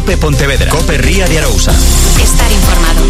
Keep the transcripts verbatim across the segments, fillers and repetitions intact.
Cope Pontevedra. Cope Ría de Arousa. Estar informado.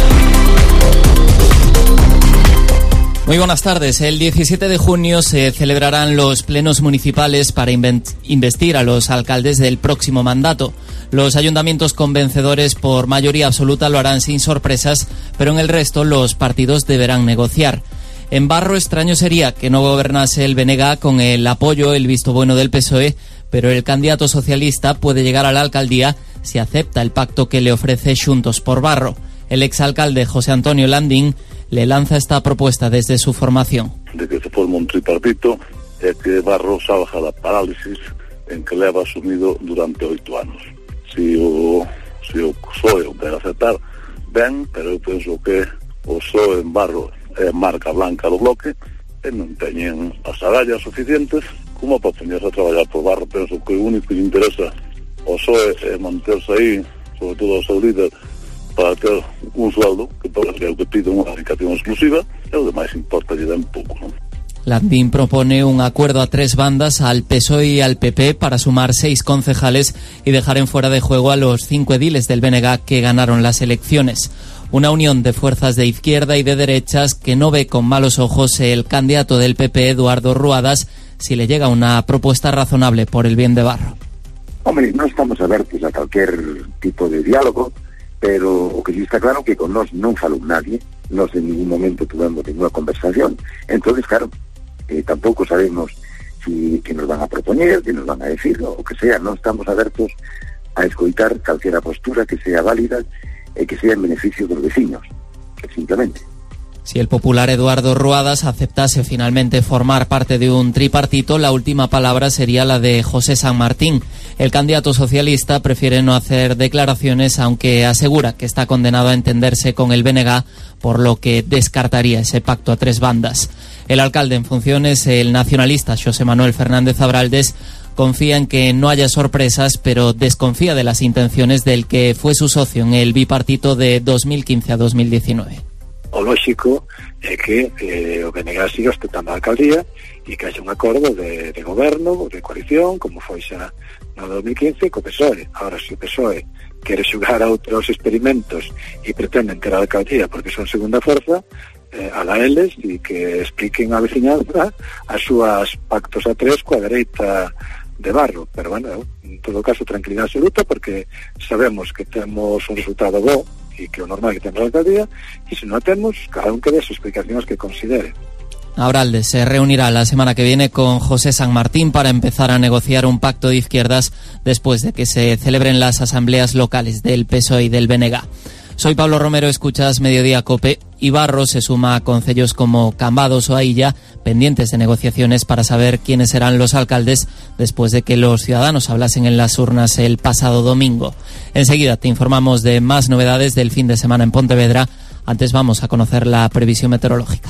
Muy buenas tardes. El diecisiete de junio se celebrarán los plenos municipales para investir a los alcaldes del próximo mandato. Los ayuntamientos con vencedores por mayoría absoluta lo harán sin sorpresas, pero en el resto los partidos deberán negociar. En Barro, extraño sería que no gobernase el B N G con el apoyo, el visto bueno del P S O E, pero el candidato socialista puede llegar a la alcaldía si acepta el pacto que le ofrece Xuntos por Barro. El exalcalde José Antonio Landín le lanza esta propuesta desde su formación. De que se forme un tripartito e que Barro salga da parálisis en que leva asumido durante oito anos. Si o, si o P S O E o debe aceptar, ben, pero eu penso que o P S O E en Barro é marca blanca do bloque e non teñen as agallas suficientes como para poñerse a traballar por Barro. Penso que o único que lle interesa ao P S O E é manterse aí, sobre todo ao seu líder, para ter un sueldo que parece que pide unha aplicación exclusiva e o demais importa lle den pouco, non? Landín propone un acuerdo a tres bandas, al P S O E y al P P, para sumar seis concejales y dejar en fuera de juego a los cinco ediles del B N G que ganaron las elecciones. Una unión de fuerzas de izquierda y de derechas que no ve con malos ojos el candidato del P P, Eduardo Ruadas, si le llega una propuesta razonable por el bien de Barro. Hombre, no estamos abertos a cualquier tipo de diálogo, pero o que sí está claro que con nós non falou nadie, nós en ningún momento tuvemos ninguna conversación. Entonces, claro, eh, tampouco sabemos si que nos van a propoñer, que nos van a decir, o que sea. Non estamos abertos a escoitar calquera postura que sea válida e que sea en beneficio dos vecinos, simplemente. Si el popular Eduardo Ruadas aceptase finalmente formar parte de un tripartito, la última palabra sería la de José San Martín. El candidato socialista prefiere no hacer declaraciones, aunque asegura que está condenado a entenderse con el B N G, por lo que descartaría ese pacto a tres bandas. El alcalde en funciones, el nacionalista Xosé Manuel Fernández Abraldes, confía en que no haya sorpresas, pero desconfía de las intenciones del que fue su socio en el bipartito de dos mil quince a dos mil diecinueve. O lógico é que eh, o B N G siga ostentando a alcaldía e que haxa un acordo de, de goberno ou de coalición, como foi xa no dos mil quince, co P S O E. Ahora, se o P S O E quere xugar a outros experimentos e pretenden ter a alcaldía porque son segunda forza, eh, a la eles, e que expliquen á veciñanza as súas pactos a tres coa dereita de Barro. Pero, bueno, en todo caso, tranquilidade absoluta, porque sabemos que temos un resultado bo e que o normal que temos a alcaldía, e se non a temos, cada un que dé as explicacións que considere. Abraldes se reunirá la semana que viene con José San Martín para empezar a negociar un pacto de izquierdas después de que se celebren las asambleas locales del P S O E y del B N G. Soy Pablo Romero, escuchas Mediodía Cope, y Barro se suma a concellos como Cambados o Ailla, pendientes de negociaciones para saber quiénes serán los alcaldes después de que los ciudadanos hablasen en las urnas el pasado domingo. Enseguida te informamos de más novedades del fin de semana en Pontevedra. Antes vamos a conocer la previsión meteorológica.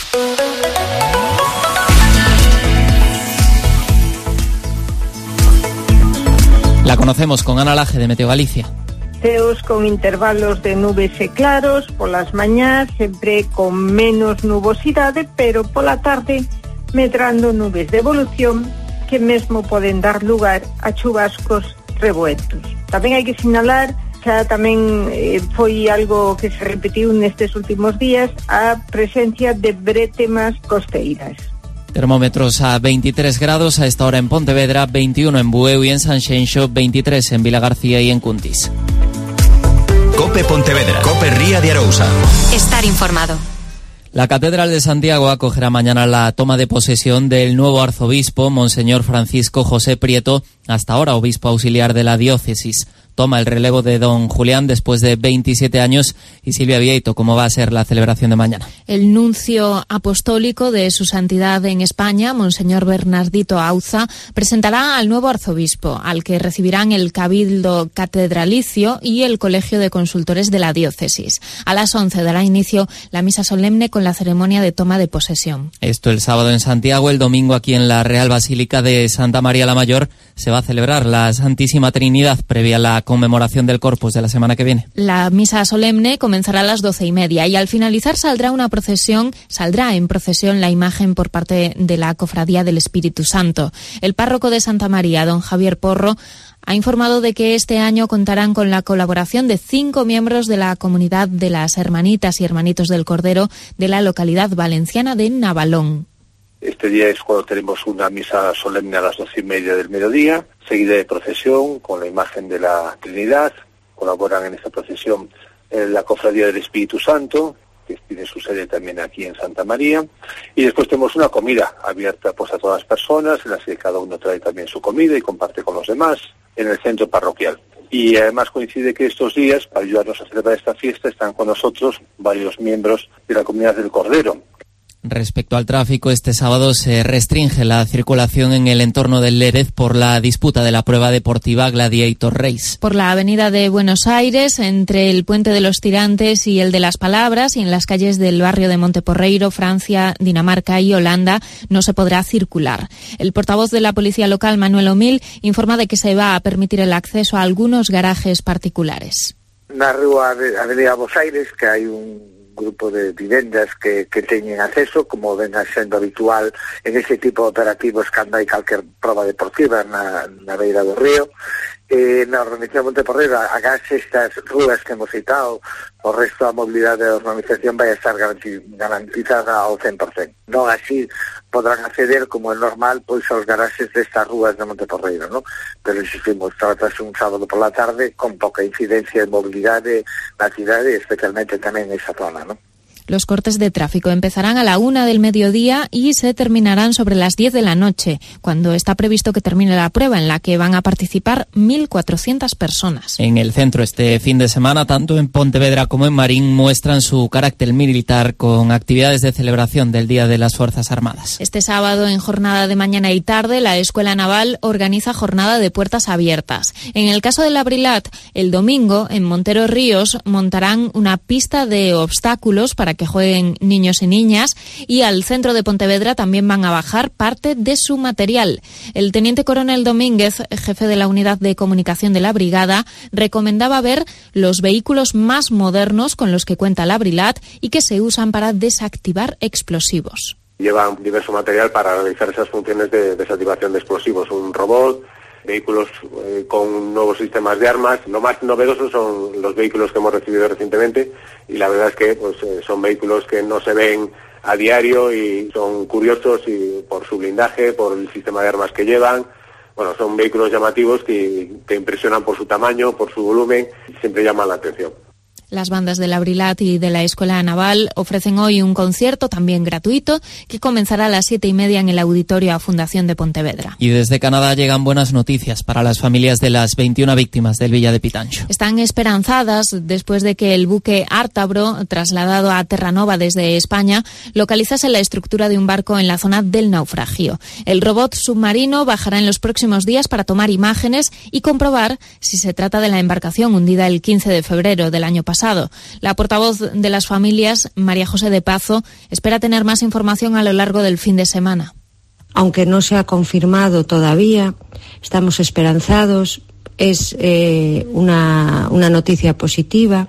La conocemos con Ana Laje de Meteo Galicia. Ceos con intervalos de nubes e claros polas mañás, sempre con menos nubosidade, pero pola tarde medrando nubes de evolución que mesmo poden dar lugar a chubascos revueltos. Tamén hai que sinalar, xa tamén eh, foi algo que se repetiu nestes últimos días, a presencia de brétemas costeiras. Termómetros a veintitrés grados a esta hora en Pontevedra, veintiuno en Bueu y en Sanxenxo, veintitrés en Vilagarcía y en Cuntis. Cope Pontevedra. Cope Ría de Arousa. Estar informado. La Catedral de Santiago acogerá mañana la toma de posesión del nuevo arzobispo, Monseñor Francisco José Prieto, hasta ahora obispo auxiliar de la diócesis. Toma el relevo de don Julián después de veintisiete años. Y Silvia Vieito, ¿cómo va a ser la celebración de mañana? El nuncio apostólico de su santidad en España, Monseñor Bernardito Auza, presentará al nuevo arzobispo, al que recibirán el Cabildo Catedralicio y el Colegio de Consultores de la diócesis. A las once dará inicio la misa solemne con la ceremonia de toma de posesión. Esto el sábado en Santiago, el domingo aquí en la Real Basílica de Santa María la Mayor se va a celebrar la Santísima Trinidad previa a la la conmemoración del Corpus de la semana que viene. La misa solemne comenzará a las doce y media y al finalizar saldrá una procesión, saldrá en procesión la imagen por parte de la Cofradía del Espíritu Santo. El párroco de Santa María, don Javier Porro, ha informado de que este año contarán con la colaboración de cinco miembros de la comunidad de las Hermanitas y Hermanitos del Cordero de la localidad valenciana de Navalón. Este día es cuando tenemos una misa solemne a las doce y media del mediodía, seguida de procesión con la imagen de la Trinidad. Colaboran en esta procesión eh, la Cofradía del Espíritu Santo, que tiene su sede también aquí en Santa María, y después tenemos una comida abierta pues a todas las personas, en la que cada uno trae también su comida y comparte con los demás en el centro parroquial. Y además coincide que estos días, para ayudarnos a celebrar esta fiesta, están con nosotros varios miembros de la comunidad del Cordero. Respecto al tráfico, este sábado se restringe la circulación en el entorno del Lérez por la disputa de la prueba deportiva Gladiator Race. Por la avenida de Buenos Aires, entre el Puente de los Tirantes y el de las Palabras, y en las calles del barrio de Monteporreiro, Francia, Dinamarca y Holanda, no se podrá circular. El portavoz de la policía local, Manuel Omil, informa de que se va a permitir el acceso a algunos garajes particulares. Na rúa de Avenida Buenos Aires, que hai un grupo de vivendas que, que teñen acceso, como ven sendo habitual en ese tipo de operativos cando hai calquer proba deportiva na, na beira do río. Eh, na organización Monteporreiro, agás estas rúas que hemos citado, o resto da mobilidade da organización vai estar garanti, garantizada ao cen por cento. Non así podrán acceder, como é normal, pois aos garaxes destas rúas de Monteporreiro, ¿no? Pero insistimos, tratase un sábado por la tarde con poca incidencia de mobilidade na cidade, especialmente tamén nesa zona, ¿no? Los cortes de tráfico empezarán a la una del mediodía y se terminarán sobre las diez de la noche, cuando está previsto que termine la prueba, en la que van a participar mil cuatrocientas personas. En el centro este fin de semana, tanto en Pontevedra como en Marín, muestran su carácter militar con actividades de celebración del Día de las Fuerzas Armadas. Este sábado, en jornada de mañana y tarde, la Escuela Naval organiza jornada de puertas abiertas. En el caso del Abrilat, el domingo, en Montero Ríos, montarán una pista de obstáculos para que jueguen niños y niñas, y al centro de Pontevedra también van a bajar parte de su material. El teniente coronel Domínguez, jefe de la unidad de comunicación de la brigada, recomendaba ver los vehículos más modernos con los que cuenta la Abrilat y que se usan para desactivar explosivos. Llevan diverso material para realizar esas funciones de desactivación de explosivos, un robot, vehículos eh, con nuevos sistemas de armas. Lo más novedoso son los vehículos que hemos recibido recientemente, y la verdad es que pues eh, son vehículos que no se ven a diario y son curiosos y por su blindaje, por el sistema de armas que llevan. Bueno, son vehículos llamativos que, que impresionan por su tamaño, por su volumen, y siempre llaman la atención. Las bandas del Abrilat y de la Escuela Naval ofrecen hoy un concierto también gratuito que comenzará a las siete y media en el auditorio a Fundación de Pontevedra. Y desde Canadá llegan buenas noticias para las familias de las veintiuna víctimas del Villa de Pitancho. Están esperanzadas después de que el buque Ártabro, trasladado a Terranova desde España, localizase la estructura de un barco en la zona del naufragio. El robot submarino bajará en los próximos días para tomar imágenes y comprobar si se trata de la embarcación hundida el quince de febrero del año pasado. La portavoz de las familias, María José de Pazo, espera tener más información a lo largo del fin de semana. Aunque no se ha confirmado todavía, estamos esperanzados, es eh, una, una noticia positiva,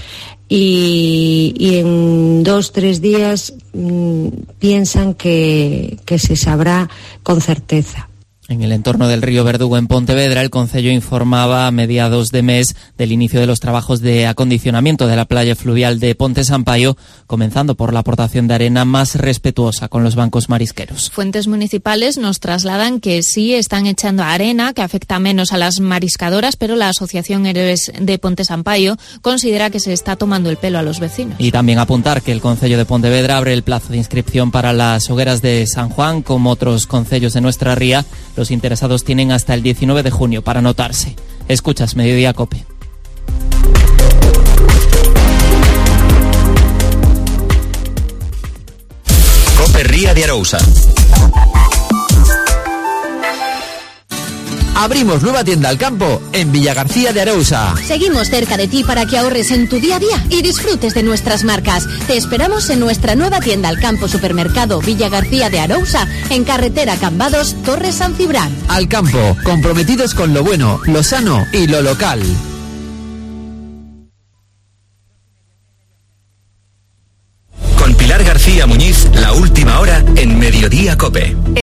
y, y en dos, tres días mmm, piensan que, que se sabrá con certeza. En el entorno del río Verdugo, en Pontevedra, el concello informaba a mediados de mes del inicio de los trabajos de acondicionamiento de la playa fluvial de Ponte Sampaio, comenzando por la aportación de arena más respetuosa con los bancos marisqueros. Fuentes municipales nos trasladan que sí están echando arena, que afecta menos a las mariscadoras, pero la Asociación Héroes de Ponte Sampaio considera que se está tomando el pelo a los vecinos. Y también apuntar que el concello de Pontevedra abre el plazo de inscripción para las hogueras de San Juan, como otros concellos de nuestra ría. Los interesados tienen hasta el diecinueve de junio para anotarse. Escuchas Mediodía Cope. Cope Ría de Arousa. Abrimos nueva tienda al campo en Villagarcía de Arousa. Seguimos cerca de ti para que ahorres en tu día a día y disfrutes de nuestras marcas. Te esperamos en nuestra nueva tienda al campo supermercado Villagarcía de Arousa, en carretera Cambados, Torres San Cibrán. Al campo, comprometidos con lo bueno, lo sano y lo local. Día COPE.